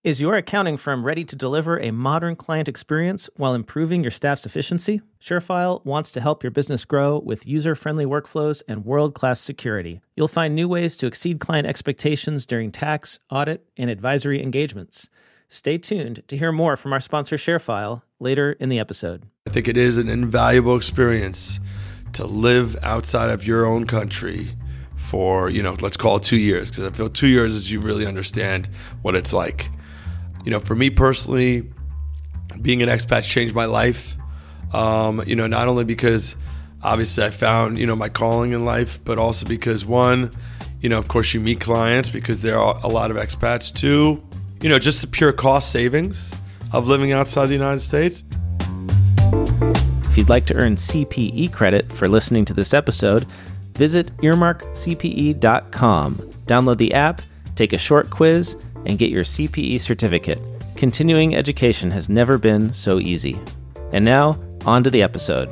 Is your accounting firm ready to deliver a modern client experience while improving your staff's efficiency? SureFile wants to help your business grow with user-friendly workflows and world-class security. You'll find new ways to exceed client expectations during tax, audit, and advisory engagements. Stay tuned to hear more from our sponsor ShareFile later in the episode. I think it is an invaluable experience to live outside of your own country for, let's call it 2 years, because I feel 2 years is you really understand what it's like. For me personally, being an expat changed my life. Not only because obviously I found, my calling in life, but also because one, of course you meet clients because there are a lot of expats. Two, just the pure cost savings of living outside the United States. If you'd like to earn CPE credit for listening to this episode, visit earmarkcpe.com. Download the app, take a short quiz, and get your CPE certificate. Continuing education has never been so easy. And now, on to the episode.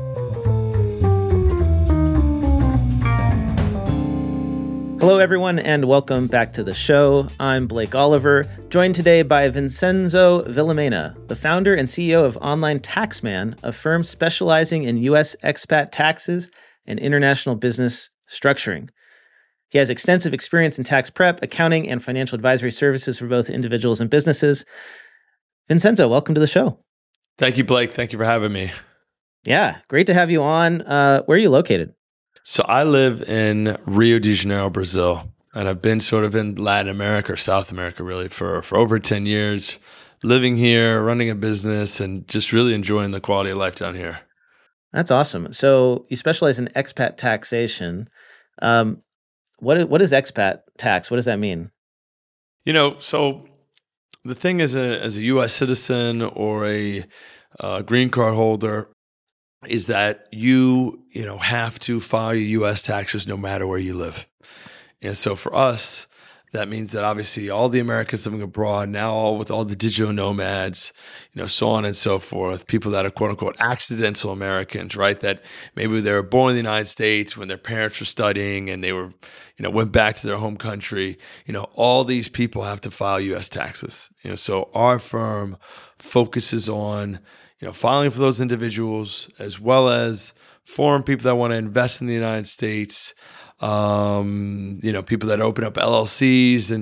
Hello, everyone, and welcome back to the show. I'm Blake Oliver, joined today by Vincenzo Villamena, the founder and CEO of Online Taxman, a firm specializing in U.S. expat taxes and international business structuring. He has extensive experience in tax prep, accounting, and financial advisory services for both individuals and businesses. Vincenzo, welcome to the show. Thank you, Blake. Thank you for having me. Yeah, great to have you on. Where are you located? So I live in Rio de Janeiro, Brazil, and I've been sort of in Latin America or South America really for over 10 years, living here, running a business, and just really enjoying the quality of life down here. That's awesome. So you specialize in expat taxation. What is expat tax? What does that mean? So the thing is, as a U.S. citizen or a green card holder, is that you have to file your U.S. taxes no matter where you live. And so for us, that means that obviously all the Americans living abroad, now all with all the digital nomads, so on and so forth, people that are quote unquote accidental Americans, right? That maybe they were born in the United States when their parents were studying and they were, went back to their home country. All these people have to file U.S. taxes. So our firm focuses on, filing for those individuals as well as foreign people that want to invest in the United States. People that open up LLCs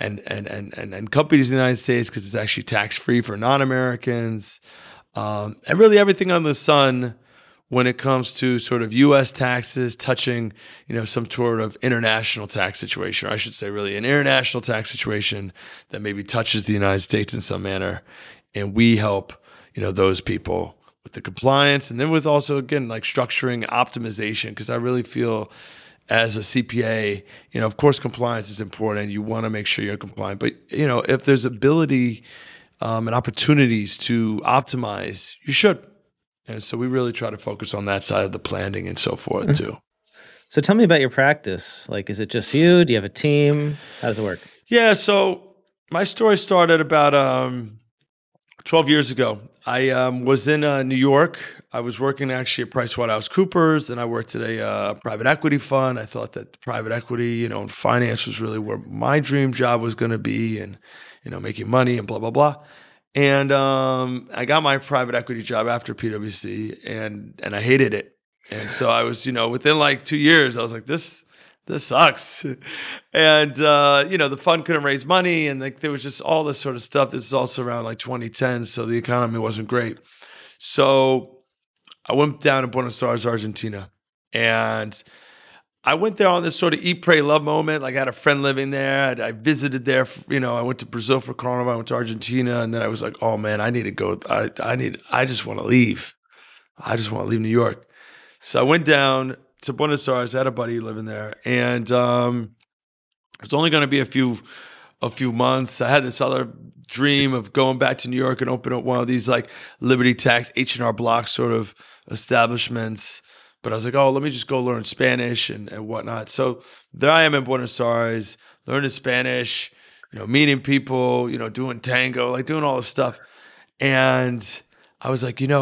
and companies in the United States because it's actually tax-free for non-Americans, and really everything under the sun when it comes to sort of U.S. taxes touching, some sort of international tax situation, or I should say really an international tax situation that maybe touches the United States in some manner. And we help, those people with the compliance and then with also, again, like structuring optimization, because I really feel as a CPA, of course, compliance is important. You want to make sure you're compliant. But, if there's ability and opportunities to optimize, you should. And so we really try to focus on that side of the planning and so forth, too. So tell me about your practice. Like, is it just you? Do you have a team? How does it work? Yeah, so my story started about 12 years ago. I was in New York. I was working actually at PricewaterhouseCoopers. Then I worked at a private equity fund. I thought that private equity, and finance was really where my dream job was going to be, and making money and blah blah blah. And I got my private equity job after PwC, and I hated it. And so I was, within like 2 years, I was like, this sucks. And, the fund couldn't raise money. And like, there was just all this sort of stuff. This is also around like 2010. So the economy wasn't great. So I went down to Buenos Aires, Argentina. And I went there on this sort of eat, pray, love moment. Like I had a friend living there. I visited there. I went to Brazil for Carnival. I went to Argentina. And then I was like, oh man, I need to go. I just want to leave. I just want to leave New York. So I went down to Buenos Aires. I had a buddy living there, and it was only going to be a few months. I had this other dream of going back to New York and open up one of these like Liberty Tax H&R Block sort of establishments. But I was like, oh, let me just go learn Spanish and whatnot. So there I am in Buenos Aires, learning Spanish, meeting people, doing tango, like doing all this stuff. And I was like,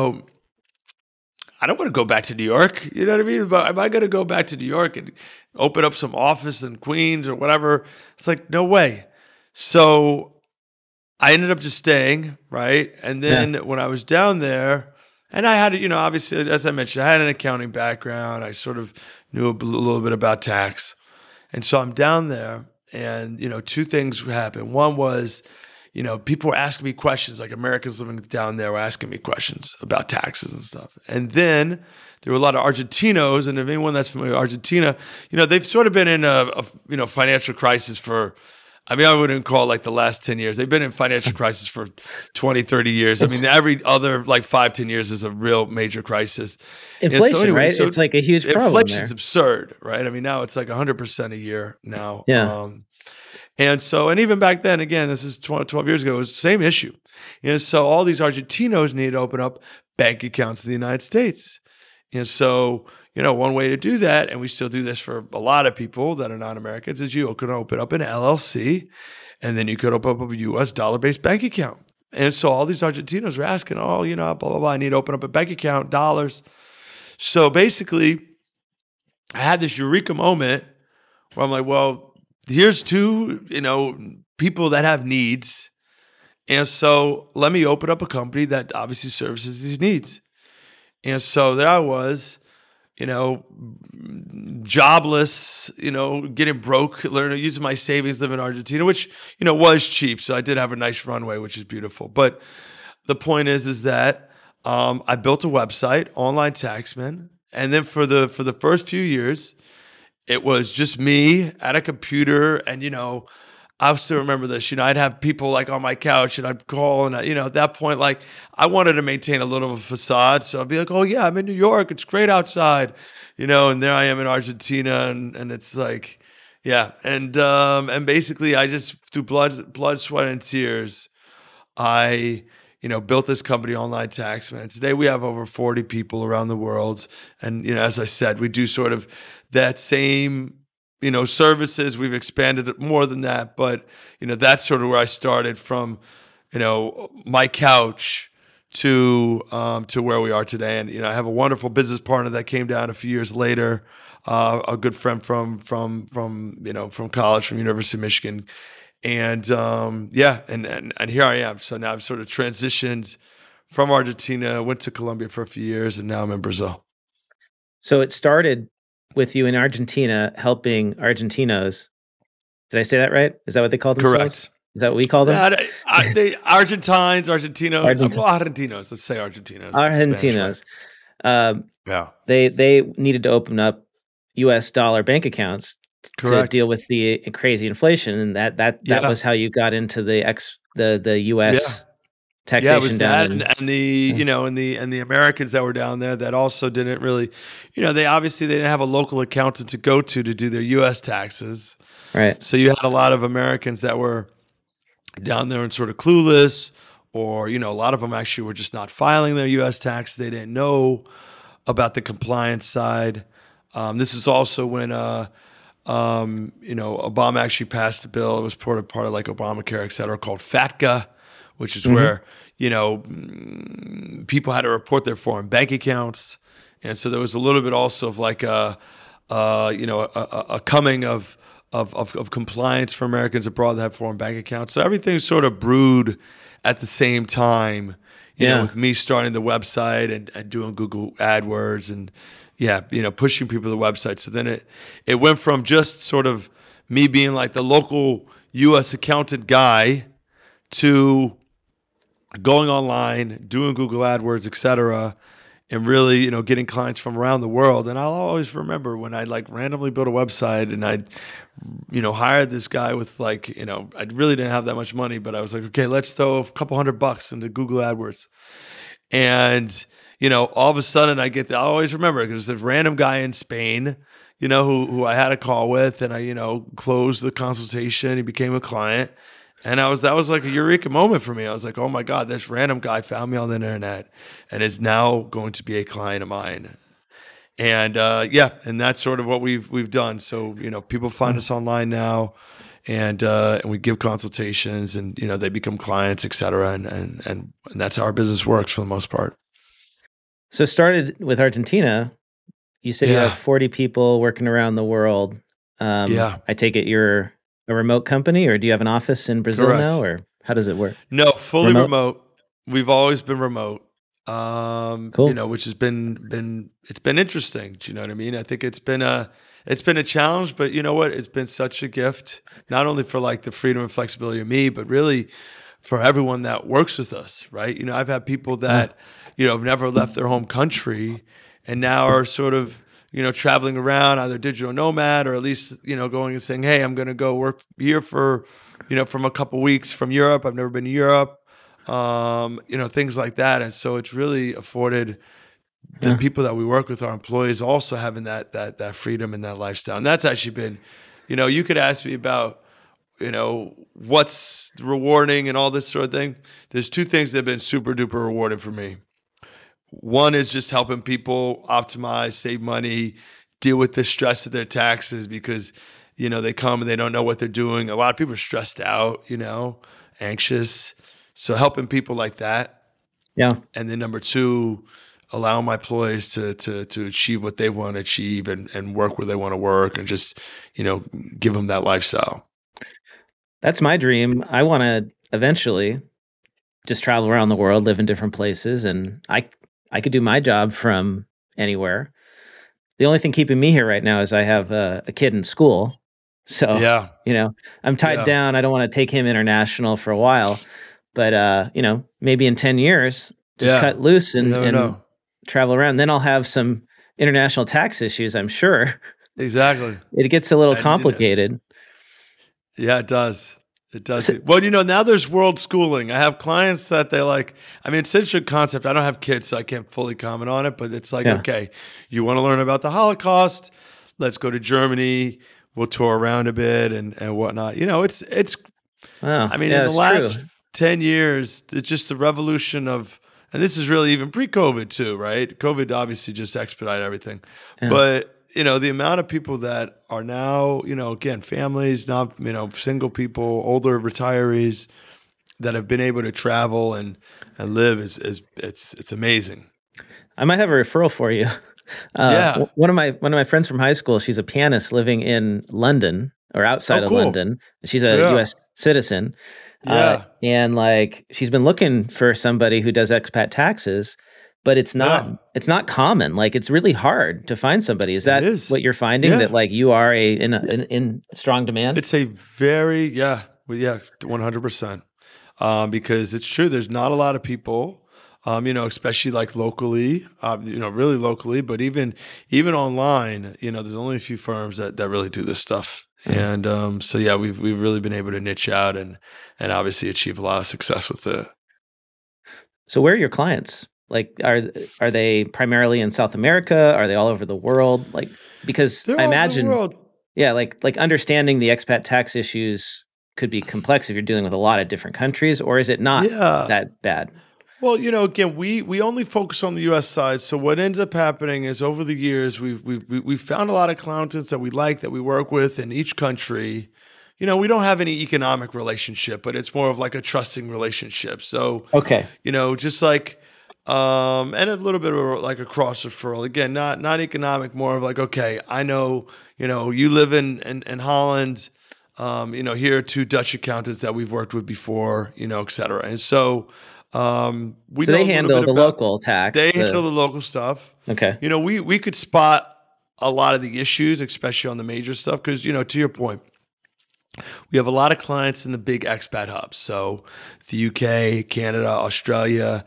I don't want to go back to New York. You know what I mean? But am I going to go back to New York and open up some office in Queens or whatever? It's like, no way. So I ended up just staying, right? And then when I was down there, and I had, obviously, as I mentioned, I had an accounting background. I sort of knew a little bit about tax. And so I'm down there, and, two things happened. One was, people were asking me questions, like Americans living down there were asking me questions about taxes and stuff. And then there were a lot of Argentinos, and if anyone that's familiar with Argentina, they've sort of been in a financial crisis for, I wouldn't call it like the last 10 years. They've been in financial crisis for 20, 30 years. Every other like 5, 10 years is a real major crisis. Inflation, right? So it's like a huge problem. Inflation's absurd, right? Now it's like 100% a year now. Yeah. And even back then, again, this is 12 years ago, it was the same issue. So all these Argentinos needed to open up bank accounts in the United States. And so, one way to do that, and we still do this for a lot of people that are non-Americans, is you can open up an LLC, and then you could open up a U.S. dollar-based bank account. And so all these Argentinos were asking, blah, blah, blah, I need to open up a bank account, dollars. So basically, I had this eureka moment where I'm like, well, here's two, people that have needs. And so let me open up a company that obviously services these needs. And so there I was, jobless, getting broke, learning, using my savings, living in Argentina, which, was cheap. So I did have a nice runway, which is beautiful. But the point is that I built a website, Online Taxman. And then for the first few years, it was just me at a computer. And, I still remember this, I'd have people like on my couch and I'd call and, at that point, like I wanted to maintain a little of a facade. So I'd be like, oh yeah, I'm in New York. It's great outside, and there I am in Argentina. And it's like, yeah. And basically I just, through blood, sweat and tears, I, built this company, Online Taxman. Today we have over 40 people around the world. And, as I said, we do sort of that same, services. We've expanded it more than that, but, that's sort of where I started from, my couch to where we are today. And, I have a wonderful business partner that came down a few years later, a good friend from college, from University of Michigan. And, and here I am. So now I've sort of transitioned from Argentina, went to Colombia for a few years, and now I'm in Brazil. So it started with you in Argentina helping Argentinos. Did I say that right? Is that what they call themselves? Correct. Is that what we call them? Argentines, Argentinos. Let's say Argentinos. Argentinos. Yeah. They needed to open up U.S. dollar bank accounts to deal with the crazy inflation, and that was how you got into the U.S. taxation. Yeah, it was that, and the Americans that were down there that also didn't really, they didn't have a local accountant to go to do their U.S. taxes. Right. So you had a lot of Americans that were down there and sort of clueless, or a lot of them actually were just not filing their U.S. tax. They didn't know about the compliance side. This is also when Obama actually passed a bill. It was part of like Obamacare, et cetera, called FATCA, which is where, people had to report their foreign bank accounts. And so there was a little bit also of like a coming of compliance for Americans abroad that have foreign bank accounts. So everything sort of brewed at the same time, with me starting the website and doing Google AdWords and, pushing people to the website. So then it went from just sort of me being like the local U.S. accountant guy to going online, doing Google AdWords, et cetera, and really, getting clients from around the world. And I'll always remember when I like randomly built a website and I'd, hired this guy with like, I really didn't have that much money, but I was like, okay, let's throw a couple $100 into Google AdWords. And, all of a sudden I always remember because there's a random guy in Spain, who I had a call with, and I, closed the consultation. He became a client. And that was like a eureka moment for me. I was like, oh my God, this random guy found me on the internet and is now going to be a client of mine. And and that's sort of what we've done. So, people find us online now, and we give consultations, and they become clients, et cetera. And that's how our business works for the most part. So started with Argentina. You said you have 40 people working around the world. I take it you're a remote company, or do you have an office in Brazil now? Or How does it work? No, fully Remote? remote. We've always been remote. Cool. Which has been it's been interesting. Do you know what I mean? I think it's been a challenge, but you know what? It's been such a gift, not only for like the freedom and flexibility of me, but really for everyone that works with us, right? You know, I've had people that, have never left their home country and now are sort of, traveling around, either digital nomad or at least, going and saying, hey, I'm going to go work here for, from a couple weeks from Europe. I've never been to Europe, things like that. And so it's really afforded the people that we work with, our employees, also having that freedom and that lifestyle. And that's actually been, you could ask me about, what's rewarding and all this sort of thing. There's two things that have been super duper rewarding for me. One is just helping people optimize, save money, deal with the stress of their taxes because, they come and they don't know what they're doing. A lot of people are stressed out, anxious. So helping people like that. Yeah. And then number two, allow my employees to achieve what they want to achieve and work where they want to work and just, give them that lifestyle. That's my dream. I want to eventually just travel around the world, live in different places, and I could do my job from anywhere. The only thing keeping me here right now is I have a kid in school. So, I'm tied down. I don't want to take him international for a while, but, maybe in 10 years, just cut loose and travel around. Then I'll have some international tax issues, I'm sure. Exactly. It gets a little complicated. Yeah, it does. It does. So, well, now there's world schooling. I have clients that they like, it's such a concept. I don't have kids, so I can't fully comment on it, but it's like, okay, you want to learn about the Holocaust? Let's go to Germany. We'll tour around a bit and whatnot. It's wow. in the last 10 years, it's just the revolution of, and this is really even pre-COVID too, right? COVID obviously just expedited everything. Yeah. But, the amount of people that are now, again, families, not, single people, older retirees that have been able to travel and live it's amazing. I might have a referral for you. One of my friends from high school, she's a pianist living in London or outside of London. She's a US citizen. And like she's been looking for somebody who does expat taxes, but it's not common. Like it's really hard to find somebody. Is that what you're finding? That like you are in strong demand? It's a very 100%. Because it's true. There's not a lot of people. Especially like locally, really locally, but even online, there's only a few firms that really do this stuff. And we've really been able to niche out and obviously achieve a lot of success with it. So where are your clients? Like, are they primarily in South America? Are they all over the world? Like, because I imagine, like understanding the expat tax issues could be complex if you're dealing with a lot of different countries, or is it not that bad? Well, again, we only focus on the U.S. side. So what ends up happening is over the years, we've found a lot of accountants that we like, that we work with in each country. We don't have any economic relationship, but it's more of like a trusting relationship. So, just like, and a little bit of like a cross referral. Again, not economic, more of like, okay, I know, you live in Holland. Here are two Dutch accountants that we've worked with before, et cetera. And so, they handle the local tax. They handle the local stuff. Okay. We could spot a lot of the issues, especially on the major stuff, because, to your point, we have a lot of clients in the big expat hubs. So the UK, Canada, Australia,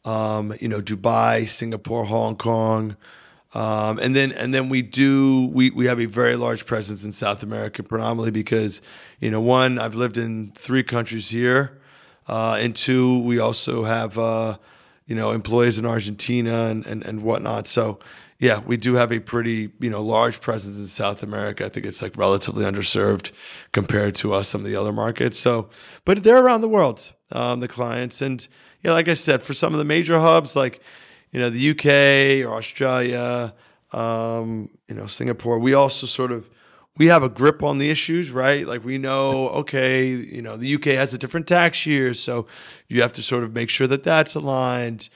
Dubai, Singapore, Hong Kong. And then we have a very large presence in South America, predominantly because, one, I've lived in 3 countries here. And 2, we also have, employees in Argentina and whatnot. So, we do have a pretty, large presence in South America. I think it's like relatively underserved compared to some of the other markets. So, but they're around the world, the clients. And, like I said, for some of the major hubs, like, the UK or Australia, Singapore, we also we have a grip on the issues, right? Like we know, okay, the UK has a different tax year, so you have to sort of make sure that that's aligned.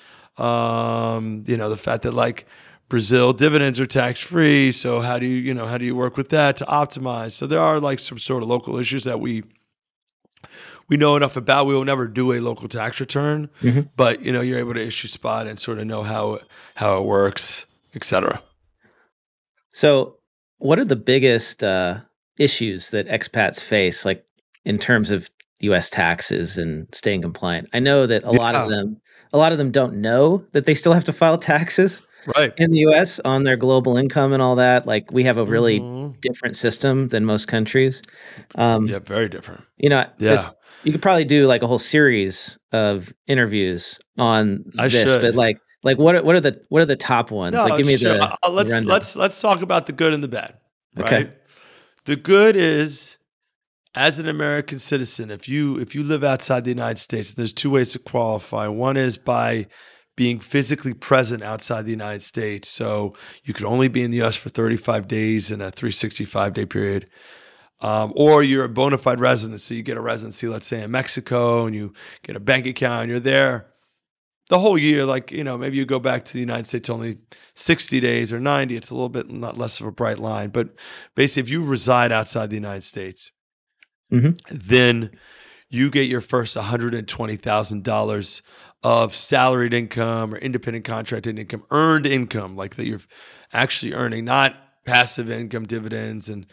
The fact that like Brazil dividends are tax free, so how do you work with that to optimize? So there are like some sort of local issues that we we know enough about. We will never do a local tax return, Mhm. but you're able to issue spot and sort of know how it works, et cetera. So, what are the biggest issues that expats face, like in terms of U.S. taxes and staying compliant? I know that a lot of them don't know that they still have to file taxes Right. in the U.S. on their global income and all that. Like, we have a really Mhm. different system than most countries. Yeah, very different. Yeah. You could probably do like a whole series of interviews on I this, should. but like what are the top ones? No, Like, give me sure. the rundown. Let's talk about the good and the bad. Right. Okay. The good is, as an American citizen, if you live outside the United States, there's two ways to qualify. One is by being physically present outside the United States. So you could only be in the U.S. for 35 days in a 365-day period. Or you're a bona fide resident. So you get a residency, let's say in Mexico, and you get a bank account, and you're there the whole year. Like, maybe you go back to the United States only 60 days or 90. It's a little bit not less of a bright line. But basically, if you reside outside the United States, then you get your first $120,000 of salaried income or independent contracted income, earned income, like that you're actually earning, not passive income, dividends and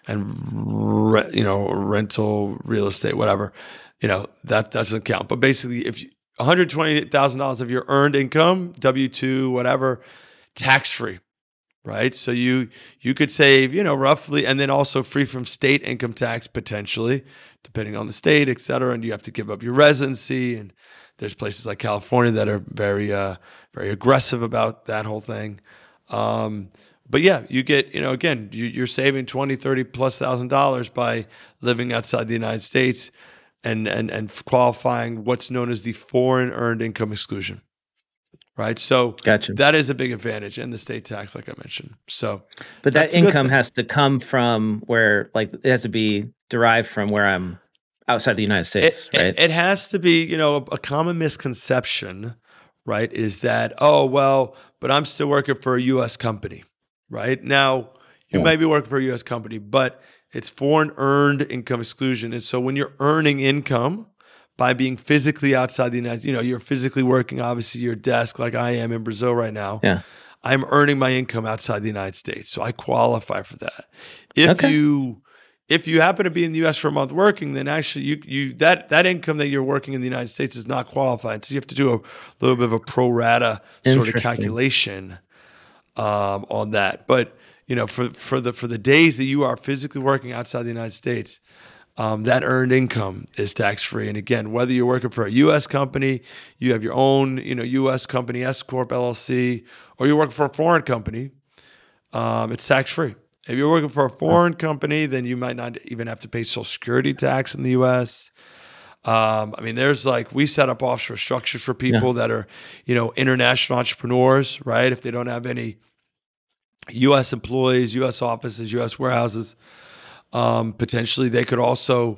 rental real estate, whatever. That doesn't count. But basically, if $120,000 of your earned income, W-2, whatever, tax free. Right. So you could save, roughly, and then also free from state income tax potentially, depending on the state, et cetera. And you have to give up your residency. And there's places like California that are very, very aggressive about that whole thing. But yeah, you get, again, you're saving $20,000, $30,000+ by living outside the United States and qualifying what's known as the foreign earned income exclusion. Right. So Gotcha. That is a big advantage, and the state tax, like I mentioned. So, but that income has to come from where, like, it has to be derived from where I'm outside the United States, right? It has to be, a common misconception, right, is that, oh, well, but I'm still working for a U.S. company, right? Now, you might be working for a U.S. company, but it's foreign earned income exclusion. And so when you're earning income by being physically outside the United States, you're physically working, obviously, your desk, like I am in Brazil right now. Yeah. I'm earning my income outside the United States. So I qualify for that. If you happen to be in the U.S. for a month working, then actually you that income that you're working in the United States is not qualified. So you have to do a little bit of a pro rata sort of calculation on that. But for the days that you are physically working outside the United States, that earned income is tax-free. And again, whether you're working for a U.S. company, you have your own, U.S. company, S Corp, LLC, or you're working for a foreign company, it's tax-free. If you're working for a foreign company, then you might not even have to pay Social Security tax in the U.S. There's we set up offshore structures for people that are, international entrepreneurs, right? If they don't have any U.S. employees, U.S. offices, U.S. warehouses, potentially they could also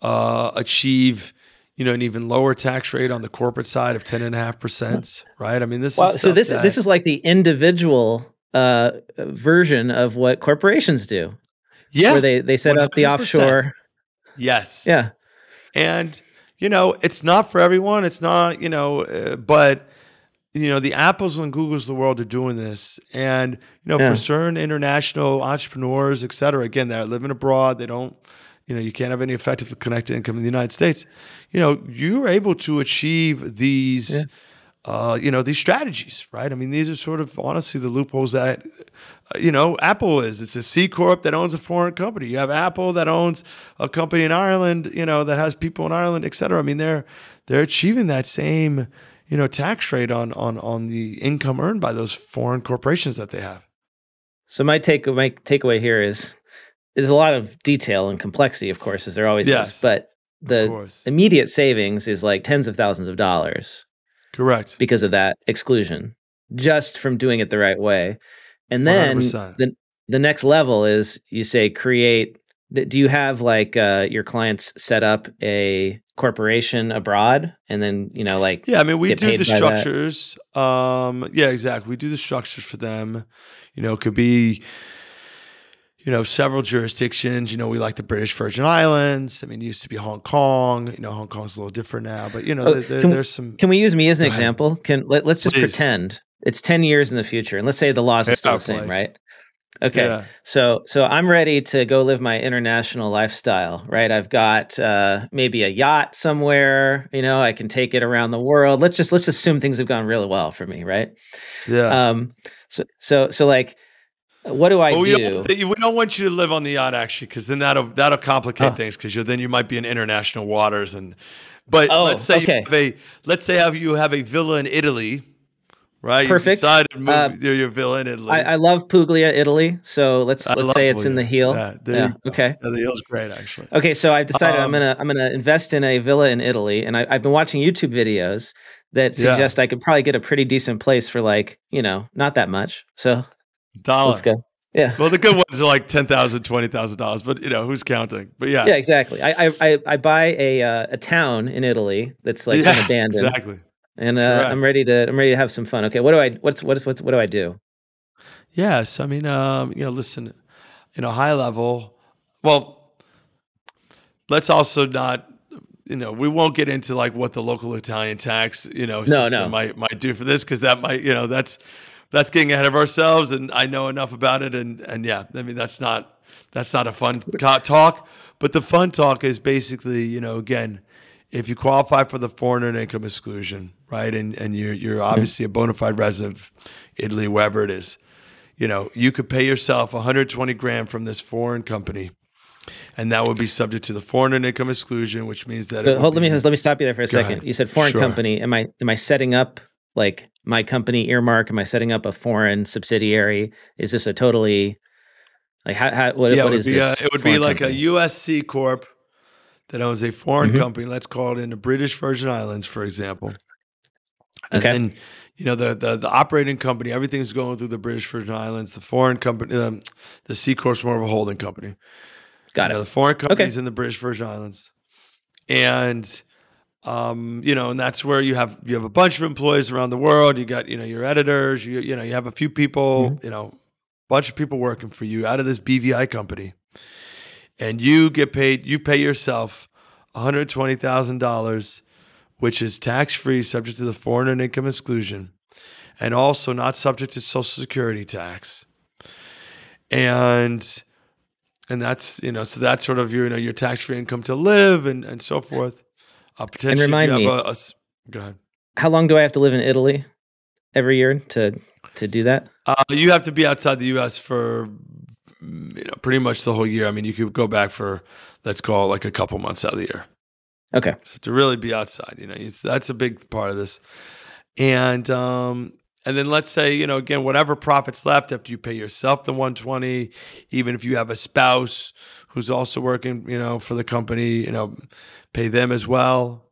achieve, an even lower tax rate on the corporate side of 10.5%, right? This is like the individual version of what corporations do. Yeah. Where they set 100%. Up the offshore. Yes. Yeah. And, it's not for everyone. It's not, but the Apples and Googles of the world are doing this. And, for certain international entrepreneurs, et cetera, again, they're living abroad. They don't, you can't have any effective connected income in the United States. You're able to achieve these, these strategies, right? These are sort of, honestly, the loopholes that, Apple is. It's a C Corp that owns a foreign company. You have Apple that owns a company in Ireland, that has people in Ireland, et cetera. They're achieving that same, tax rate on the income earned by those foreign corporations that they have. So my takeaway here is there's a lot of detail and complexity, of course, as there always is, but the immediate savings is like tens of thousands of dollars. Correct. Because of that exclusion, just from doing it the right way. And then the next level is you say create. Do you have your clients set up a corporation abroad and then, we do the structures. Yeah, exactly. We do the structures for them. It could be, several jurisdictions. We like the British Virgin Islands. I mean, it used to be Hong Kong. Hong Kong's a little different now, but there's some. Can we use me as an Go ahead. example? Let's just Please. pretend it's 10 years in the future, and let's say the laws are still the same, right? Okay. Yeah. So I'm ready to go live my international lifestyle, right? I've got maybe a yacht somewhere, I can take it around the world. Let's assume things have gone really well for me, right? Yeah. So like, what do I do? We don't want you to live on the yacht, actually, because then that'll complicate things, because then you might be in international waters. Let's say you have a villa in Italy. Right. Perfect. You decided to move your villa in Italy. I love Puglia, Italy. So let's say it's in the heel. Yeah. Okay. Yeah, the heel's great, actually. Okay. So I've decided I'm gonna invest in a villa in Italy, and I've been watching YouTube videos that suggest I could probably get a pretty decent place for not that much. So let's go. Yeah. Well, the good ones are like $10,000, $20,000, but who's counting? But yeah. Yeah, exactly. I buy a town in Italy that's kind of abandoned. Exactly. And I'm ready to have some fun. Okay, what do I do? Yes, I mean, listen, high level. Well, let's also not, we won't get into like what the local Italian tax, system might do for this, because that might, that's getting ahead of ourselves, and I know enough about it, and yeah, I mean that's not a fun talk, but the fun talk is basically, again, if you qualify for the foreigner income exclusion, right, and you're obviously a bona fide resident of Italy, wherever it is, you could pay yourself $120,000 from this foreign company, and that would be subject to the foreigner income exclusion, which means that. Let me stop you there for a second. Ahead. You said foreign company. Am I setting up like my company earmark? Am I setting up a foreign subsidiary? Is this a totally like what is this? It would be like company? A USC Corp that owns a foreign company, let's call it in the British Virgin Islands, for example. And then, the operating company, everything's going through the British Virgin Islands. The foreign company, the C Corp's more of a holding company. Got it. The foreign company's in the British Virgin Islands. And, and that's where you have a bunch of employees around the world. You got, your editors, you have a few people, a bunch of people working for you out of this BVI company. And you get paid, you pay yourself $120,000, which is tax-free, subject to the foreign income exclusion, and also not subject to Social Security tax. And that's, so that's sort of your tax-free income to live and so forth. Potentially, and remind me, go ahead. How long do I have to live in Italy every year to do that? You have to be outside the U.S. for pretty much the whole year. I mean, you could go back for, let's call it like a couple months out of the year. Okay. So to really be outside, that's a big part of this. And then let's say, again, whatever profits left after you pay yourself the $120, even if you have a spouse who's also working, for the company, pay them as well.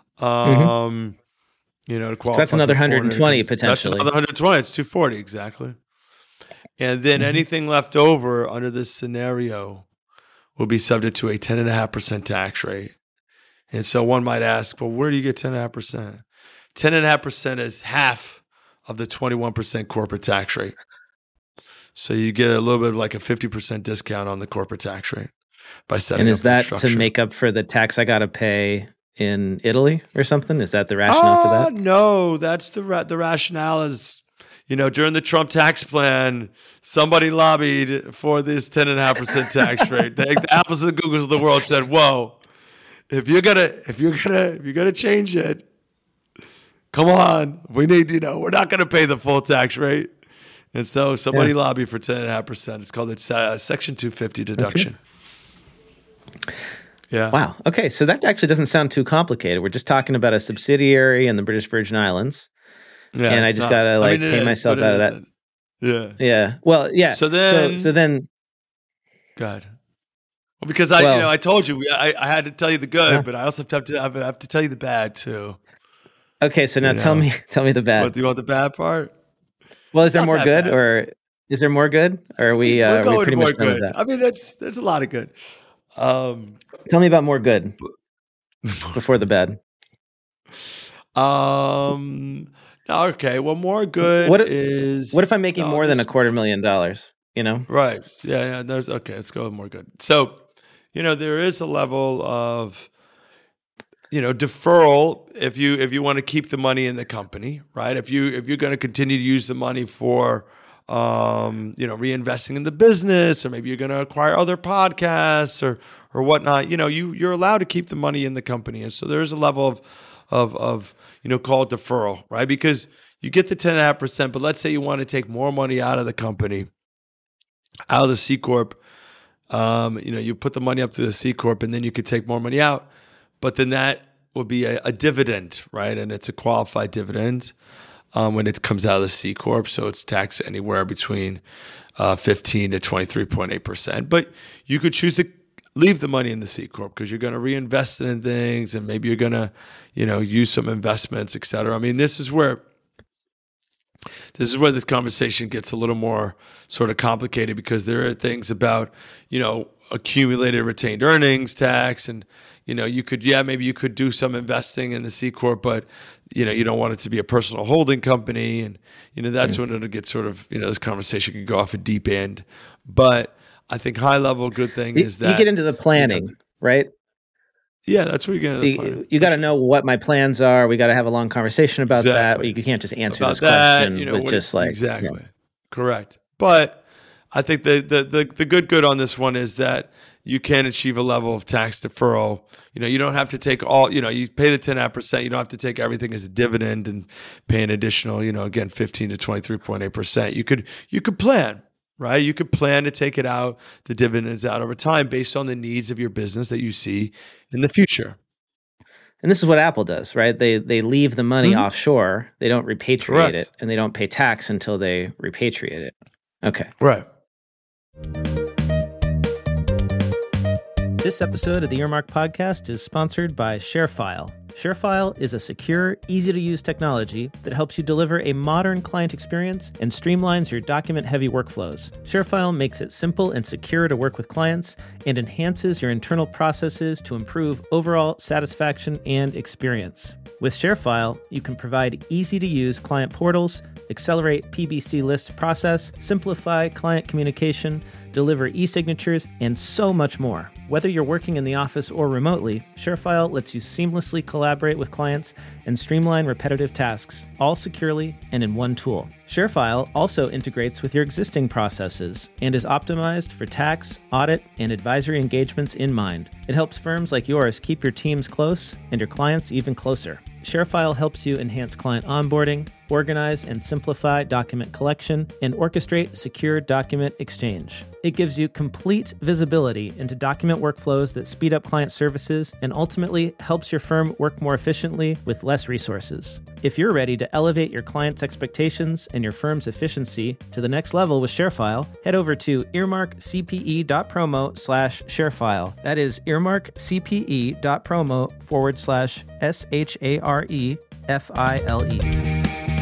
To qualify. So that's another 120 potentially. That's another 120. It's 240 exactly. And then anything left over under this scenario will be subject to a 10.5% tax rate. And so one might ask, well, where do you get 10.5%? 10.5% is half of the 21% corporate tax rate. So you get a little bit of like a 50% discount on the corporate tax rate by setting up. And is that to make up for the tax I got to pay in Italy or something? Is that the rationale for that? No, that's the rationale is, during the Trump tax plan, somebody lobbied for this 10.5% tax rate. The Apples and Googles of the world said, "Whoa, if you're gonna change it, come on, we need, we're not gonna pay the full tax rate." And so somebody lobbied for 10.5%. It's called Section 250 deduction. Okay. Yeah. Wow. Okay, so that actually doesn't sound too complicated. We're just talking about a subsidiary in the British Virgin Islands. Yeah, and I just gotta pay myself out of that. Yeah. Yeah. Well, yeah. So then. Go ahead. Well, because I told you I had to tell you the good, but I also have to tell you the bad too. Okay, so now tell me the bad. What, do you want the bad part? Well, is there more good, or is there more good? Or are we pretty much done with that? I mean, there's a lot of good. Tell me about more good before the bad. Okay. Well, more good is. What if I'm making more than $250,000? Right. Yeah. Okay. Let's go with more good. So, there is a level of, deferral if you want to keep the money in the company, right? If you're going to continue to use the money for, reinvesting in the business, or maybe you're going to acquire other podcasts or whatnot, you're allowed to keep the money in the company. And so there is a level of call it deferral, right? Because you get the 10.5%, but let's say you want to take more money out of the company, out of the C Corp. You put the money up to the C Corp, and then you could take more money out, but then that will be a dividend, right? And it's a qualified dividend when it comes out of the C Corp, so it's taxed anywhere between 15 to 23.8%. But you could choose to leave the money in the C Corp because you're going to reinvest it in things, and maybe you're going to, use some investments, et cetera. I mean, this is where this conversation gets a little more sort of complicated, because there are things about, accumulated retained earnings tax, and, maybe you could do some investing in the C Corp, but, you don't want it to be a personal holding company. And, that's when it'll get sort of, this conversation can go off a deep end. But I think high level good thing is that you get into the planning, right? Yeah, that's where you get into the planning. You got to know what my plans are. We got to have a long conversation about that. You can't just answer this question with just like exactly. Correct. But I think the good on this one is that you can achieve a level of tax deferral. You don't have to take all. You pay the 10.5%. You don't have to take everything as a dividend and pay an additional. Again, 15 to 23.8%. You could plan. Right? You could plan to take it out, the dividends out over time based on the needs of your business that you see in the future. And this is what Apple does, right? They leave the money offshore. They don't repatriate it, and they don't pay tax until they repatriate it. Okay. Right. This episode of the Earmark Podcast is sponsored by ShareFile. ShareFile is a secure, easy-to-use technology that helps you deliver a modern client experience and streamlines your document-heavy workflows. ShareFile makes it simple and secure to work with clients and enhances your internal processes to improve overall satisfaction and experience. With ShareFile, you can provide easy-to-use client portals, accelerate PBC list process, simplify client communication, deliver e-signatures, and so much more. Whether you're working in the office or remotely, ShareFile lets you seamlessly collaborate with clients and streamline repetitive tasks, all securely and in one tool. ShareFile also integrates with your existing processes and is optimized for tax, audit, and advisory engagements in mind. It helps firms like yours keep your teams close and your clients even closer. ShareFile helps you enhance client onboarding, organize and simplify document collection, and orchestrate secure document exchange. It gives you complete visibility into document workflows that speed up client services and ultimately helps your firm work more efficiently with less resources. If you're ready to elevate your clients' expectations and your firm's efficiency to the next level with ShareFile, head over to earmarkcpe.promo/ShareFile. That is earmarkcpe.promo/ShareFile.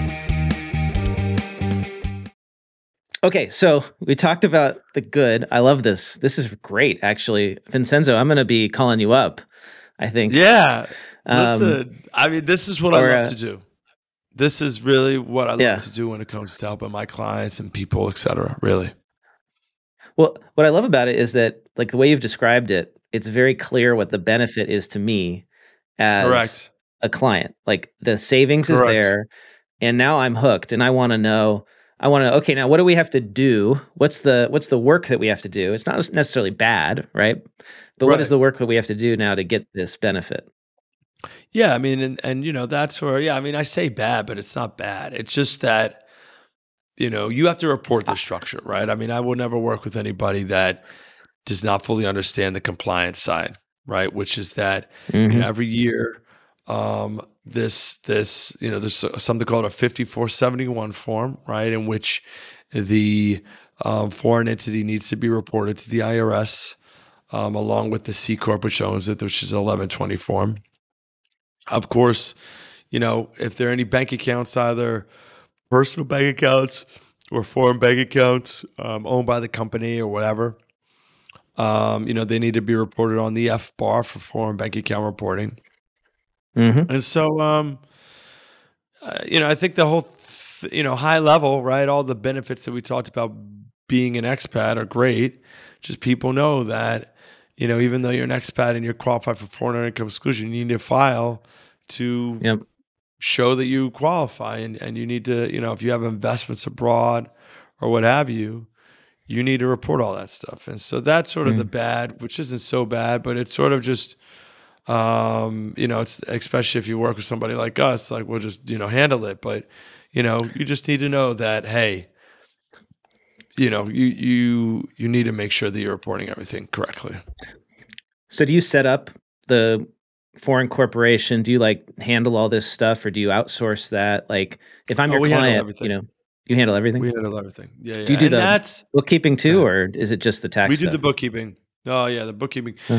Okay, so we talked about the good. I love this. This is great, actually. Vincenzo, I'm going to be calling you up, I think. Yeah. Listen, I mean, this is what I love to do. This is really what I love to do when it comes to helping my clients and people, et cetera, really. Well, what I love about it is that, like, the way you've described it, it's very clear what the benefit is to me as a client. Like, the savings is there, and now I'm hooked, and I want to know, okay, now what do we have to do? What's the work that we have to do? It's not necessarily bad, right? But what is the work that we have to do now to get this benefit? Yeah, I mean, and that's where, I mean, I say bad, but it's not bad. It's just that, you have to report the structure, right? I mean, I will never work with anybody that does not fully understand the compliance side, right? Which is that every year, there's something called a 5471 form, right? In which the foreign entity needs to be reported to the IRS, along with the C Corp, which owns it, which is an 1120 form. Of course, if there are any bank accounts, either personal bank accounts or foreign bank accounts owned by the company or whatever, they need to be reported on the FBAR for foreign bank account reporting. And so, I think the whole, high level, right, all the benefits that we talked about being an expat are great. Just people know that, even though you're an expat and you're qualified for foreign income exclusion, you need to file to Yep. show that you qualify, and you need to, if you have investments abroad or what have you, you need to report all that stuff. And so that's sort of the bad, which isn't so bad, but it's sort of just, it's especially if you work with somebody like us, like we'll just, handle it. But, you just need to know that, hey, you need to make sure that you're reporting everything correctly. So do you set up the foreign corporation? Do you like handle all this stuff, or do you outsource that? Like if I'm your We handle client, everything. you handle everything? We handle everything. Yeah. Do you do And the bookkeeping too, or is it just the tax we stuff? do the bookkeeping. Oh yeah, the bookkeeping. Huh.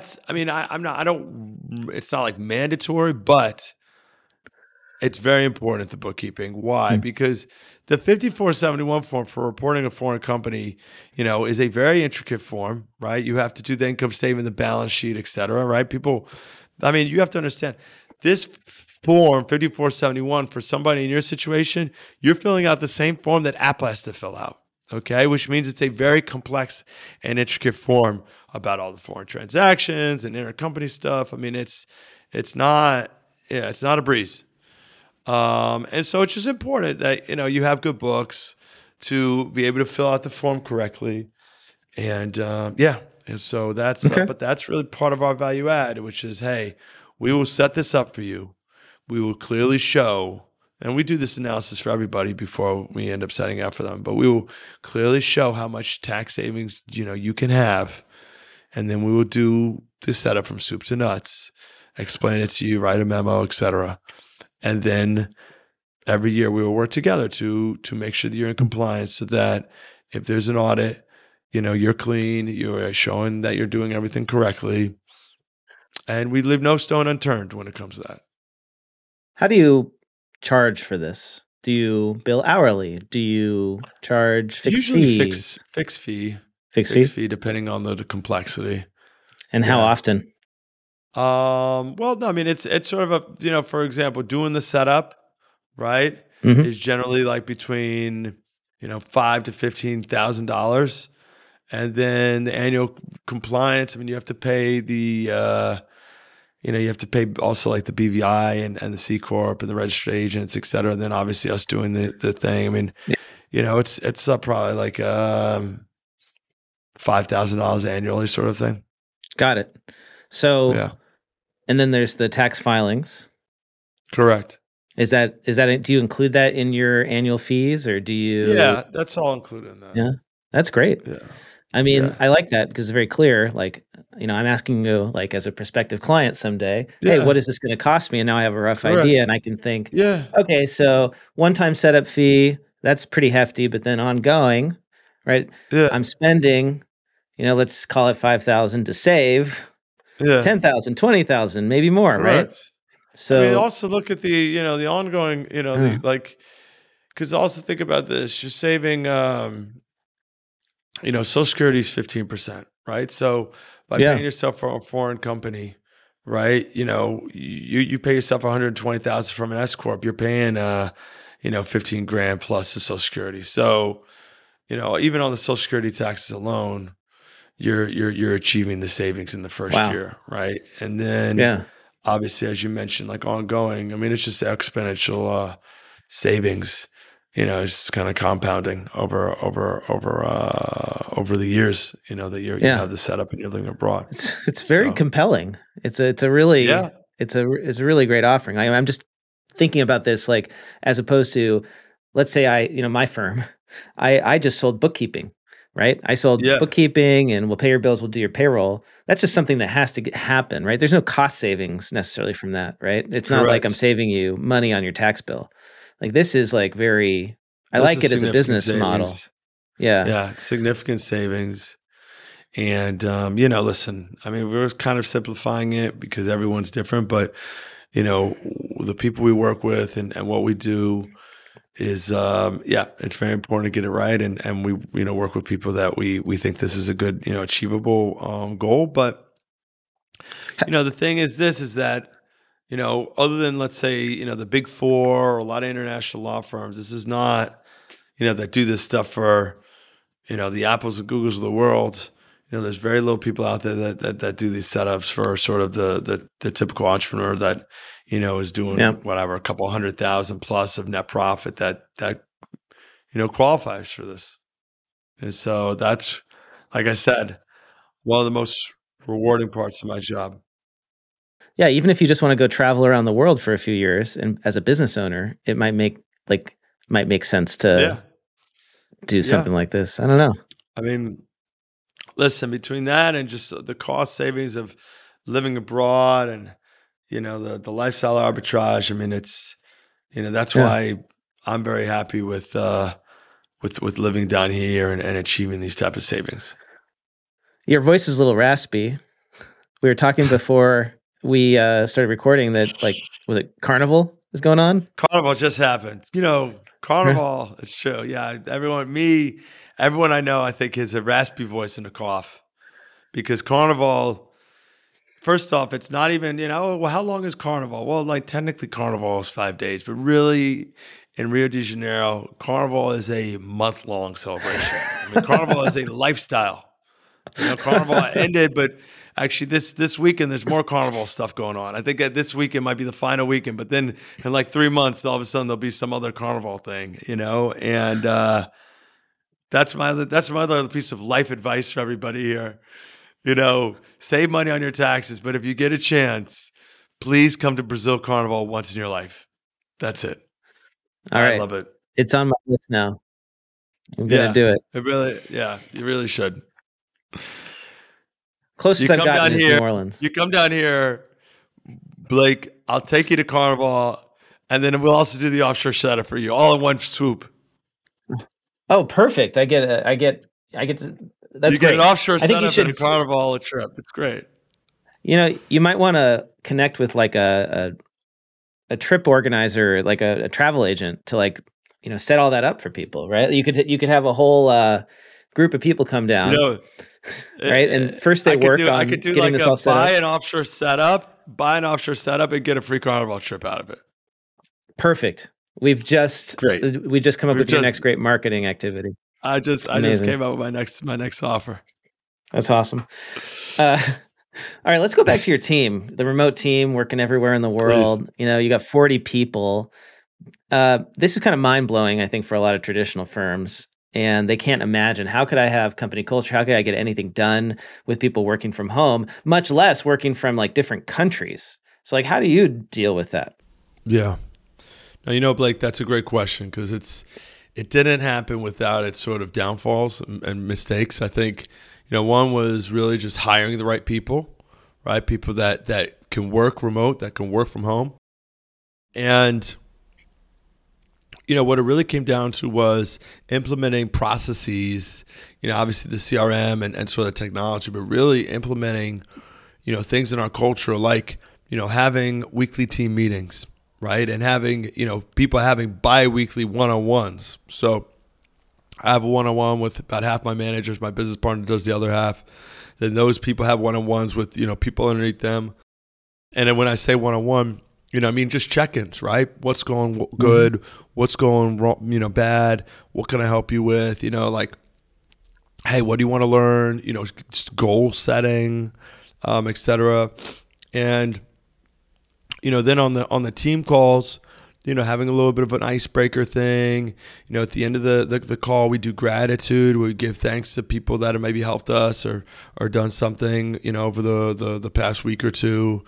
It's not like mandatory, but it's very important, the bookkeeping. Why? Because the 5471 form for reporting a foreign company, is a very intricate form, right? You have to do the income statement, the balance sheet, et cetera, right? You have to understand this form 5471 for somebody in your situation, you're filling out the same form that Apple has to fill out. Okay, which means it's a very complex and intricate form about all the foreign transactions and intercompany stuff. I mean, it's not a breeze. And so it's just important that, you have good books to be able to fill out the form correctly. And and so that's, Okay. but that's really part of our value add, which is, hey, we will set this up for you. We will clearly show, and we do this analysis for everybody before we end up setting out for them, but we will clearly show how much tax savings, you can have. And then we will do the setup from soup to nuts, explain it to you, write a memo, et cetera. And then every year we will work together to make sure that you're in compliance, so that if there's an audit, you're clean, you're showing that you're doing everything correctly. And we leave no stone unturned when it comes to that. How do you charge for this? Do you bill hourly? Do you charge fixed Usually fee? Fixed fee. Fixed fee, depending on the complexity. And how often? Well, no, I mean, it's sort of a, for example, doing the setup, right, Mhm. is generally like between, $5,000 to $15,000. And then the annual compliance, I mean, you have to pay the, you have to pay also like the BVI and the C Corp and the registered agents, et cetera. And then obviously us doing the thing. I mean, it's probably like $5,000 annually sort of thing. Got it. So, Yeah. And then there's the tax filings. Correct. Is that do you include that in your annual fees, or do you? Yeah, that's all included in that. Yeah, that's great. Yeah. I mean, I like that because it's very clear. Like, I'm asking you, like, as a prospective client someday, hey, what is this going to cost me? And now I have a rough idea, and I can think, okay, so one-time setup fee, that's pretty hefty, but then ongoing, right? Yeah. I'm spending, let's call it 5,000 to save 10,000, 20,000, maybe more, Correct. right? So I mean, also look at the, the ongoing, because also think about this, you're saving, Social Security is 15%, right? So by paying yourself for a foreign company, right? You pay yourself 120,000 from an S Corp, you're paying, 15 grand plus the Social Security. So, even on the Social Security taxes alone, you're achieving the savings in the first year, right? And then obviously, as you mentioned, like ongoing, I mean, it's just exponential savings. It's kind of compounding over the years. That you have the setup and you're living abroad. It's very compelling. It's a really it's a really great offering. I'm just thinking about this, like, as opposed to, let's say my firm, I just sold bookkeeping. Right? I sold bookkeeping, and we'll pay your bills, we'll do your payroll. That's just something that has to happen, right? There's no cost savings necessarily from that, right? It's not like I'm saving you money on your tax bill. Like, this is like I like it as a business model. Yeah, significant savings. And, listen, I mean, we're kind of simplifying it because everyone's different, but, the people we work with and what we do is it's very important to get it right, and we work with people that we think this is a good achievable goal. But the thing is that other than, let's say, the big four or a lot of international law firms, this is not that do this stuff for the Apples and Googles of the world. There's very little people out there that do these setups for sort of the typical entrepreneur that, is doing whatever, a couple 100,000 plus of net profit that qualifies for this. And so that's, like I said, one of the most rewarding parts of my job. Yeah, even if you just want to go travel around the world for a few years, and as a business owner, it might make sense to do something like this. I don't know. I mean, listen, between that and just the cost savings of living abroad and the lifestyle arbitrage, I mean, it's that's why I'm very happy with living down here and achieving these type of savings. Your voice is a little raspy. We were talking before we started recording that, was it Carnival is going on? Carnival just happened. Carnival, it's true. Yeah, everyone I know, I think, has a raspy voice and a cough. Because Carnival, first off, it's not even, well, how long is Carnival? Well, technically Carnival is 5 days, but really in Rio de Janeiro, Carnival is a month-long celebration. I mean, Carnival is a lifestyle. Carnival ended, but actually this weekend there's more Carnival stuff going on. I think that this weekend might be the final weekend, but then in 3 months, all of a sudden there'll be some other Carnival thing, and that's my other piece of life advice for everybody here. Save money on your taxes, but if you get a chance, please come to Brazil Carnival once in your life. That's it. All right. I love it. It's on my list now. I'm going to do it. You really should. Closest I've gotten is New Orleans. You come down here, Blake, I'll take you to Carnival, and then we'll also do the offshore setup for you, all in one swoop. Oh, perfect. I get that's great. You get an offshore setup and a Carnival a trip. It's great. You might want to connect with a trip organizer, like a travel agent, to set all that up for people, right? You could have a whole group of people come down, right? And first they work on getting this all set up. Buy an offshore setup, and get a free Carnival trip out of it. Perfect. We just come up with your next great marketing activity. I just came up with my next offer. That's awesome. All right, let's go back to your team, the remote team working everywhere in the world. Please. You got 40 people. This is kind of mind-blowing, I think, for a lot of traditional firms. And they can't imagine, how could I have company culture? How could I get anything done with people working from home, much less working from different countries? So how do you deal with that? Yeah. Now, Blake, that's a great question, because it didn't happen without its sort of downfalls and mistakes. I think, one was really just hiring the right people, right? People that can work remote, that can work from home. And what it really came down to was implementing processes, obviously the CRM and sort of technology, but really implementing, things in our culture like, having weekly team meetings, right? And having, people having bi-weekly one-on-ones. So I have a one-on-one with about half my managers. My business partner does the other half. Then those people have one-on-ones with, people underneath them. And then when I say one-on-one, just check-ins, right? What's going good? What's going wrong, bad? What can I help you with? Hey, what do you want to learn? Just goal setting, et cetera. And, then on the team calls, having a little bit of an icebreaker thing. At the end of the call, we do gratitude. We give thanks to people that have maybe helped us or done something, over the past week or two.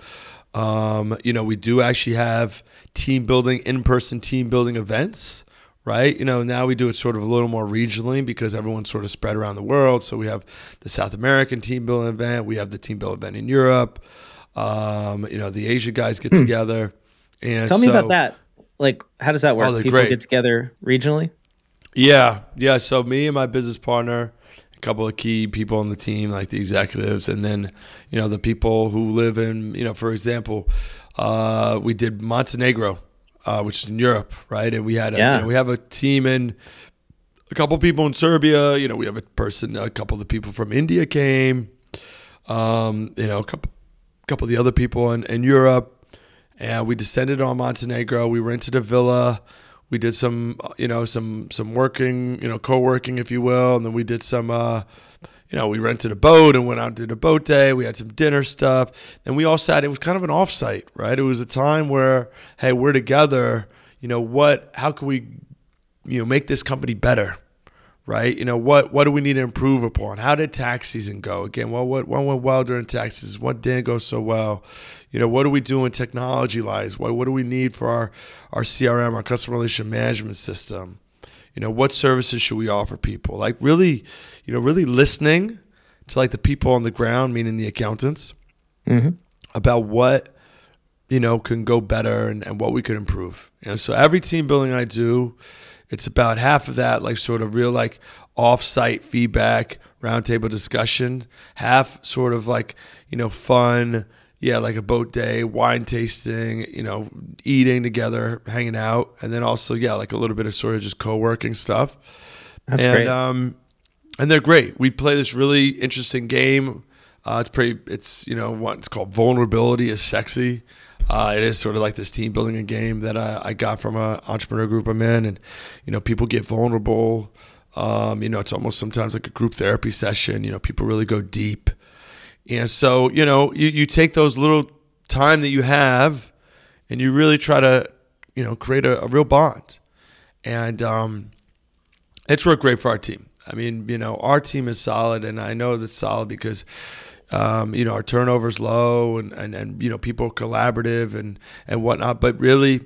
We do actually have in-person team building events, right? Now we do it sort of a little more regionally because everyone's sort of spread around the world. So we have the South American team building event. We have the team building event in Europe. The Asia guys get together. And tell me about that. How does that work? People great. Get together regionally? Yeah. So me and my business partner, a couple of key people on the team, like the executives, and then, the people who live in, for example, we did Montenegro, which is in Europe, right? And we had, we have a team in, a couple of people in Serbia, we have a couple of the people from India came, a couple of the other people in Europe, and we descended on Montenegro. We rented a villa. we did some, some working, co-working, if you will. And then we did some, we rented a boat and went out and did a boat day. We had some dinner stuff. And we all sat, it was kind of an offsite, right? It was a time where, hey, we're together. How can we, make this company better? Right? What do we need to improve upon? How did tax season go? Again, what went well during tax season? What didn't go so well? What do we do in technology-wise? What do we need for our CRM, our customer relationship management system? What services should we offer people? Like really listening to like the people on the ground, meaning the accountants, about what, can go better and what we could improve. So every team building I do, it's about half of that, like sort of real, like off-site feedback, roundtable discussion, half sort of like, fun, like a boat day, wine tasting, eating together, hanging out. And then also, like a little bit of sort of just co-working stuff. That's great. And they're great. We play this really interesting game. It's called Vulnerability is Sexy. It is sort of like this team building a game that I got from an entrepreneur group I'm in, and people get vulnerable. It's almost sometimes like a group therapy session. People really go deep, and so you take those little time that you have, and you really try to create a real bond, and it's worked great for our team. I mean, our team is solid, and I know that's solid because. Our turnover is low and people are collaborative and whatnot. But really,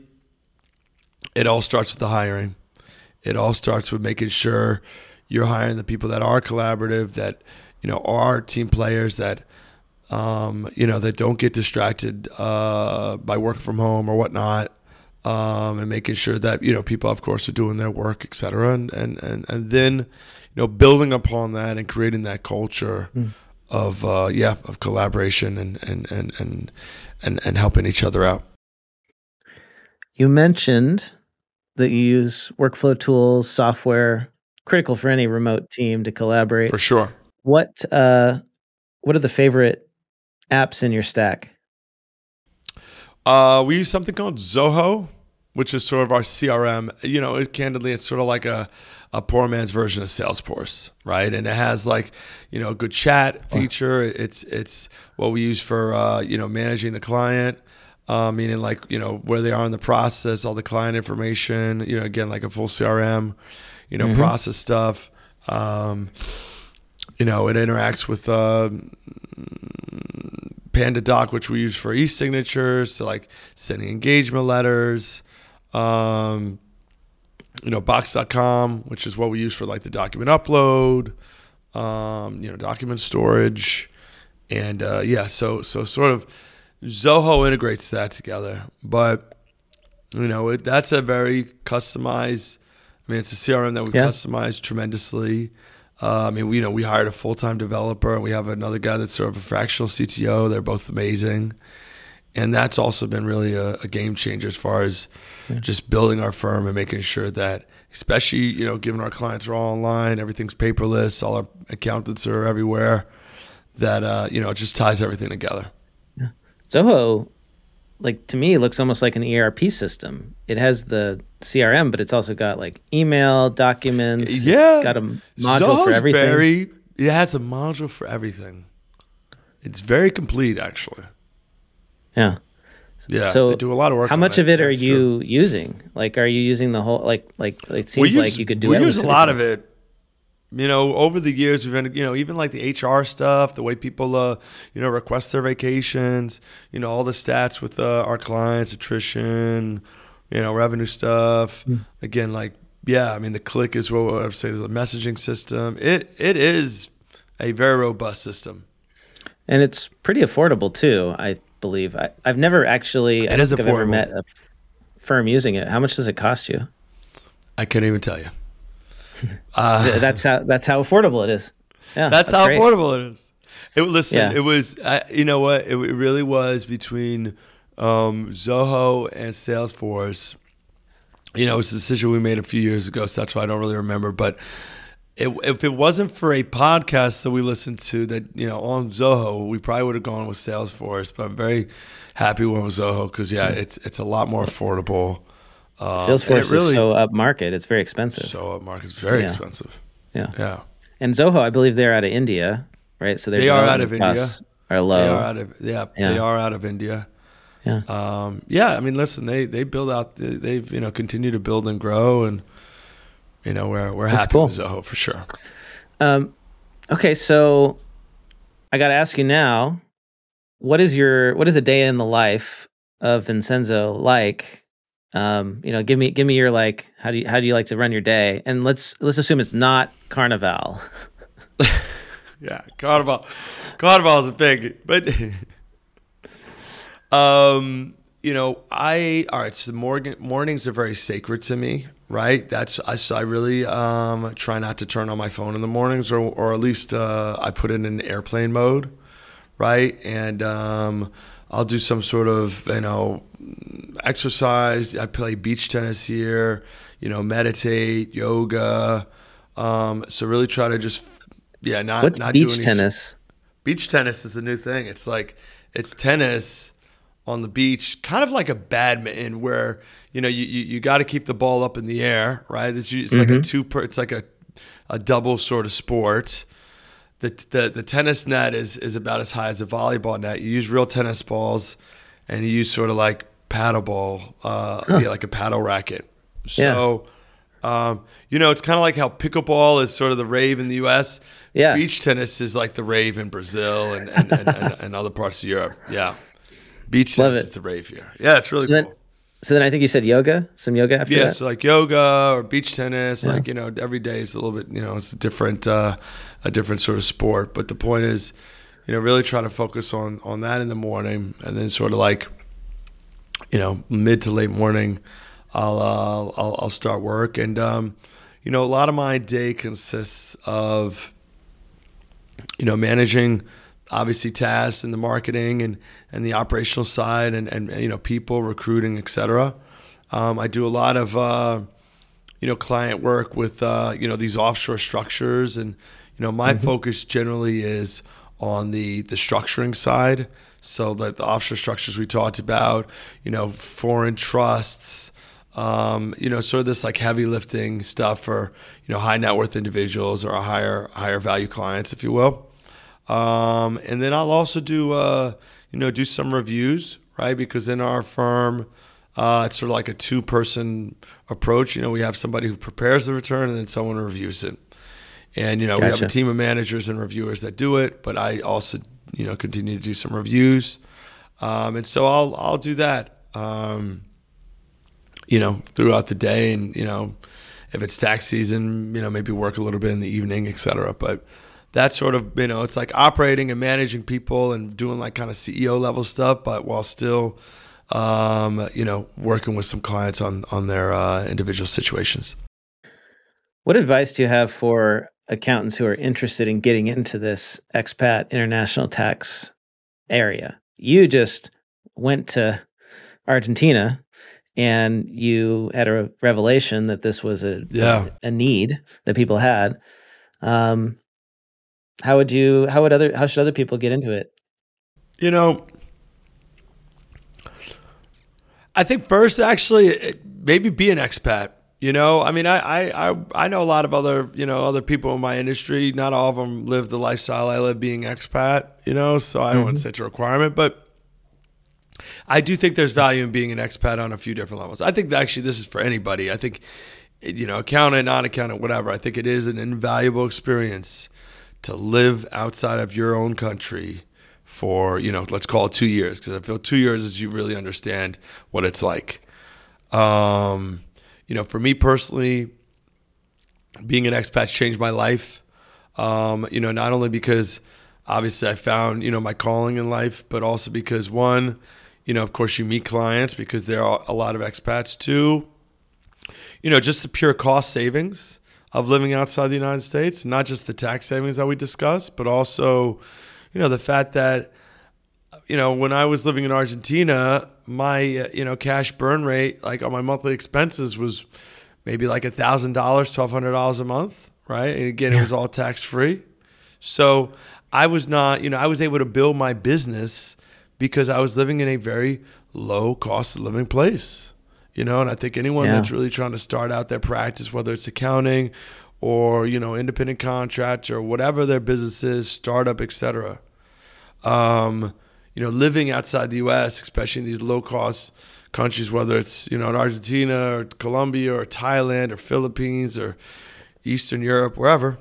it all starts with the hiring. It all starts with making sure you're hiring the people that are collaborative, that, are team players, that, that don't get distracted by working from home or whatnot, and making sure that, people, of course, are doing their work, et cetera. And then, building upon that and creating that culture of collaboration and helping each other out. You mentioned that you use workflow tools, software, critical for any remote team to collaborate. For sure. What are the favorite apps in your stack? We use something called Zoho, which is sort of our CRM. Candidly, it's sort of like a poor man's version of Salesforce, right? And it has like, a good chat feature. It's what we use for, managing the client, meaning like, where they are in the process, all the client information, again, like a full CRM, process stuff. It interacts with PandaDoc, which we use for e-signatures, so like sending engagement letters. Box.com, which is what we use for like the document upload, document storage. And so sort of Zoho integrates that together. But, that's a very customized, it's a CRM that we customized tremendously. We hired a full-time developer, and we have another guy that's sort of a fractional CTO. They're both amazing. And that's also been really a game changer as far as just building our firm and making sure that, especially, given our clients are all online, everything's paperless, all our accountants are everywhere, that, it just ties everything together. Yeah. Zoho, like to me, looks almost like an ERP system. It has the CRM, but it's also got like email, documents. Yeah. It's got a module for everything. It has a module for everything. It's very complete, actually. Yeah. Yeah. So they do a lot of work. How much of it are you using? Like, are you using the whole, like it seems like you could do it. We use a lot of it. Over the years, we've been, even like the HR stuff, the way people, request their vacations, all the stats with our clients, attrition, revenue stuff. Again, the Click is what I would say is a messaging system. It is a very robust system. And it's pretty affordable too, I believe. I've never actually, I don't think I've ever met a firm using it. How much does it cost you? I can't even tell you. That's how affordable it is. Yeah, that's how great. affordable it is. It was, you know what? It really was between Zoho and Salesforce. It was a decision we made a few years ago, so that's why I don't really remember. But if it wasn't for a podcast that we listened to that, on Zoho, we probably would have gone with Salesforce. But I'm very happy with Zoho because, it's a lot more affordable. Salesforce is so upmarket; it's very expensive. So upmarket is very expensive. Yeah. And Zoho, I believe they're out of India, right? So they are out of India. Are low. They are out of They are out of India. Yeah. I mean, listen, they build out. They've continue to build and grow, and we're happy with Zoho for sure. Okay, so I got to ask you now, what is a day in the life of Vincenzo like? Give me your like. How do you like to run your day? And let's assume it's not Carnival. Yeah, Carnival is a big, but all right. So the mornings are very sacred to me, right? I really try not to turn on my phone in the mornings, or at least I put it in airplane mode, right? And I'll do some sort of exercise. I play beach tennis here, meditate, yoga. So really try to just What's beach tennis? Beach tennis is the new thing. It's tennis on the beach, kind of like a badminton, where you got to keep the ball up in the air, right? It's like it's like a double sort of sport. The tennis net is about as high as a volleyball net. You use real tennis balls, and you use sort of like paddle ball, like a paddle racket. So, it's kind of like how pickleball is sort of the rave in the U.S. Yeah. Beach tennis is like the rave in Brazil and other parts of Europe. Yeah. Beach tennis is the rave here. Yeah, it's really cool. So then I think you said yoga, some yoga after that? Yeah, so like yoga or beach tennis, every day is a little bit, it's a different sort of sport. But the point is, really try to focus on that in the morning, and then sort of like, mid to late morning, I'll start work. And, a lot of my day consists of, managing obviously tasks and the marketing and the operational side and people, recruiting, et cetera. I do a lot of, client work with, these offshore structures. And, my focus generally is on the structuring side. So the offshore structures we talked about, foreign trusts, sort of this like heavy lifting stuff for, high net worth individuals or higher value clients, if you will. And then I'll also do some reviews, right? Because in our firm, it's sort of like a 2-person approach. We have somebody who prepares the return and then someone who reviews it. And, we have a team of managers and reviewers that do it, but I also, continue to do some reviews. And so I'll do that, throughout the day. And, if it's tax season, maybe work a little bit in the evening, et cetera. But that's sort of, it's like operating and managing people and doing like kind of CEO level stuff, but while still, working with some clients on their individual situations. What advice do you have for accountants who are interested in getting into this expat international tax area? You just went to Argentina and you had a revelation that this was a need that people had. How should other people get into it? I think first, actually, maybe be an expat. I mean, I know a lot of other people in my industry. Not all of them live the lifestyle I live, being expat. So I don't want to say it's a requirement, but I do think there's value in being an expat on a few different levels. I think that actually this is for anybody. I think, accountant, non-accountant, whatever. I think it is an invaluable experience to live outside of your own country for, let's call it 2 years, because I feel 2 years is you really understand what it's like. For me personally, being an expat changed my life. Not only because obviously I found, my calling in life, but also because one, of course you meet clients because there are a lot of expats. Two, just the pure cost savings of living outside the United States, not just the tax savings that we discussed, but also, the fact that, when I was living in Argentina, my, cash burn rate, like on my monthly expenses was maybe like $1,000, $1,200 a month, right? And again, it was all tax free. So I was not, I was able to build my business because I was living in a very low cost of living place. And I think anyone that's really trying to start out their practice, whether it's accounting or, independent contractor or whatever their business is, startup, etc. Living outside the U.S., especially in these low-cost countries, whether it's, in Argentina or Colombia or Thailand or Philippines or Eastern Europe, wherever,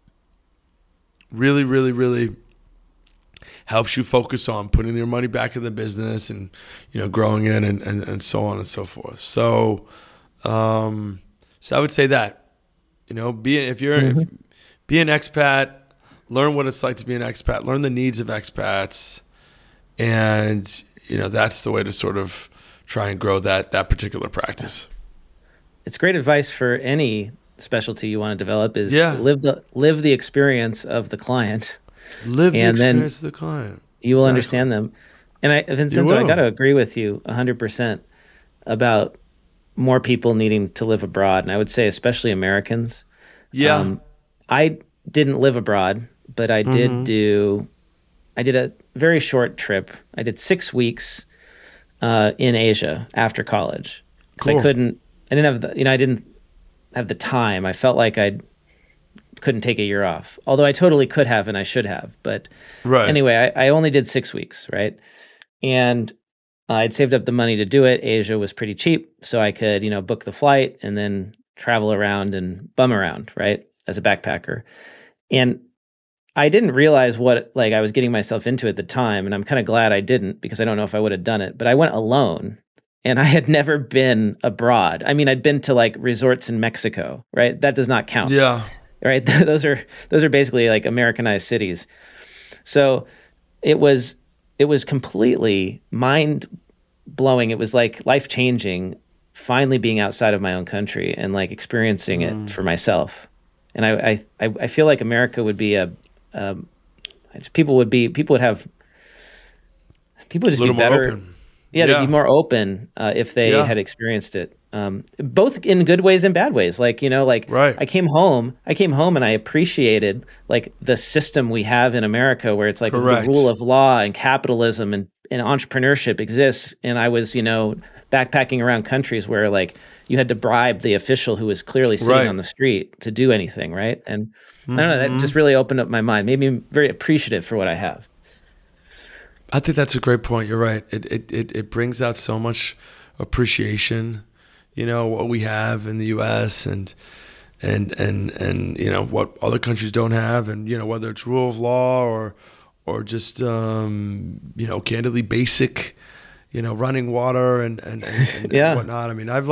really, really, really helps you focus on putting your money back in the business and, growing it and so on and so forth. So I would say that, be an expat, learn what it's like to be an expat, learn the needs of expats. And, that's the way to sort of try and grow that particular practice. It's great advice for any specialty you want to develop is live the experience of the client. Live the experience of the client. You will understand them. And Vincenzo, I got to agree with you 100% about more people needing to live abroad. And I would say especially Americans. Yeah. I didn't live abroad, but I did I did a very short trip. I did 6 weeks in Asia after college because cool. I didn't have the time. I felt like I couldn't take a year off, although I totally could have and I should have. But anyway, I only did 6 weeks, right? And I'd saved up the money to do it. Asia was pretty cheap, so I could, book the flight and then travel around and bum around, right, as a backpacker. And I didn't realize what I was getting myself into at the time, and I'm kind of glad I didn't because I don't know if I would have done it. But I went alone, and I had never been abroad. I mean, I'd been to resorts in Mexico, right? That does not count. Yeah. Right. Those are basically Americanized cities. So it was completely mind blowing. It was life changing. Finally, being outside of my own country and experiencing it for myself. And I feel like America would be people would just be better. Open. They'd be more open if they had experienced it. Both in good ways and bad ways. Right. I came home and I appreciated the system we have in America where it's the rule of law and capitalism and entrepreneurship exists. And I was, backpacking around countries where you had to bribe the official who was clearly sitting on the street to do anything. Right. And I don't know, that just really opened up my mind, made me very appreciative for what I have. I think that's a great point. You're right. It brings out so much appreciation, what we have in the U.S. and what other countries don't have, and whether it's rule of law or just candidly basic, running water and whatnot. I mean, I've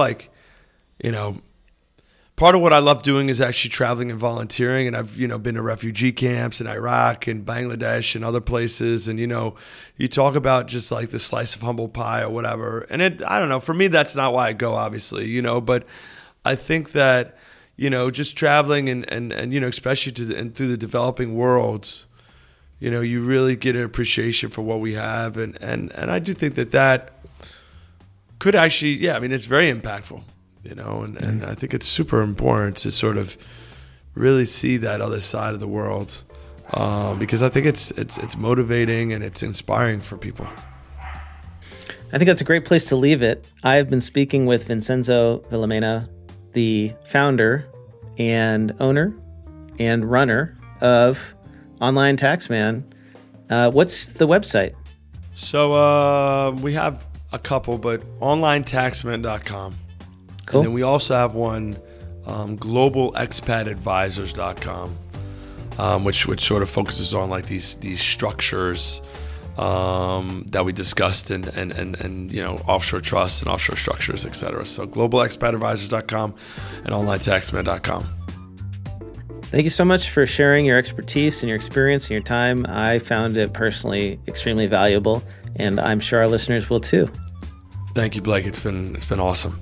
part of what I love doing is actually traveling and volunteering, and I've been to refugee camps in Iraq and Bangladesh and other places, and you talk about just the slice of humble pie or whatever, and I don't know, for me that's not why I go, obviously, but I think that just traveling and especially through the developing worlds, you really get an appreciation for what we have, and I do think that could actually, it's very impactful. And I think it's super important to sort of really see that other side of the world because I think it's motivating and it's inspiring for people. I think that's a great place to leave it. I've been speaking with Vincenzo Villamena, the founder and owner and runner of Online Taxman. What's the website? So we have a couple, but onlinetaxman.com. Cool. And then we also have one, globalexpatadvisors.com, which sort of focuses on these structures that we discussed and offshore trusts and offshore structures, et cetera. So globalexpatadvisors.com and onlinetaxman.com. Thank you so much for sharing your expertise and your experience and your time. I found it personally extremely valuable, and I'm sure our listeners will too. Thank you, Blake. It's been awesome.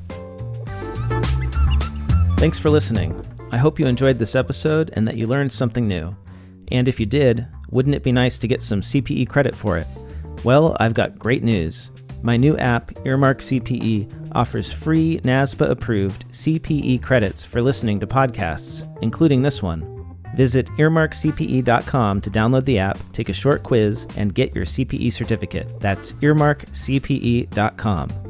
Thanks for listening. I hope you enjoyed this episode and that you learned something new. And if you did, wouldn't it be nice to get some CPE credit for it? Well, I've got great news. My new app, Earmark CPE, offers free NASBA-approved CPE credits for listening to podcasts, including this one. Visit earmarkcpe.com to download the app, take a short quiz, and get your CPE certificate. That's earmarkcpe.com.